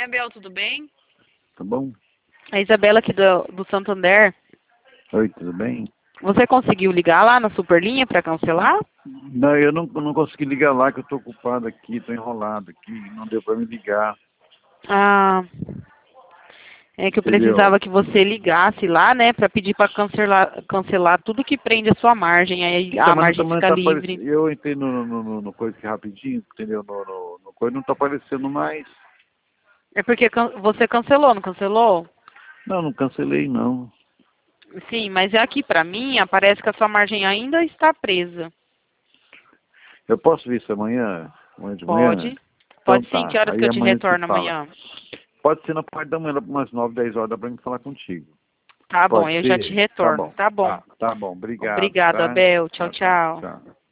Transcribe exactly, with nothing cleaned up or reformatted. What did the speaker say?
Abel, tudo bem? Tá bom? A Isabela aqui do, do Santander. Oi, tudo bem? Você conseguiu ligar lá na Superlinha para cancelar? Não, eu não, não consegui ligar lá, que eu tô ocupado aqui, tô enrolado aqui, não deu pra me ligar, Ah, é que eu entendeu? precisava que você ligasse lá, né, para pedir para cancelar, cancelar tudo que prende a sua margem, aí a Então, mas não tá, margem mas não fica tá livre. aparecendo, eu entrei no, no, no, no coisa aqui rapidinho, entendeu? No, no, no coisa, não tá aparecendo mais. É porque can- você cancelou, não cancelou? Não, não cancelei não. Sim, mas é aqui para mim, aparece que a sua margem ainda está presa. Eu posso ver isso amanhã? Amanhã de manhã? Pode? Então Pode sim, que tá, horas que aí eu te amanhã se retorno fala. amanhã? Pode ser na parte da manhã, umas nove, dez horas, dá pra mim falar contigo. Tá bom, Pode eu já te ser? Tá retorno. bom, Tá bom. tá, tá bom, obrigado, Obrigado, tá? Abel. Tchau, Tá bom, tchau. tchau.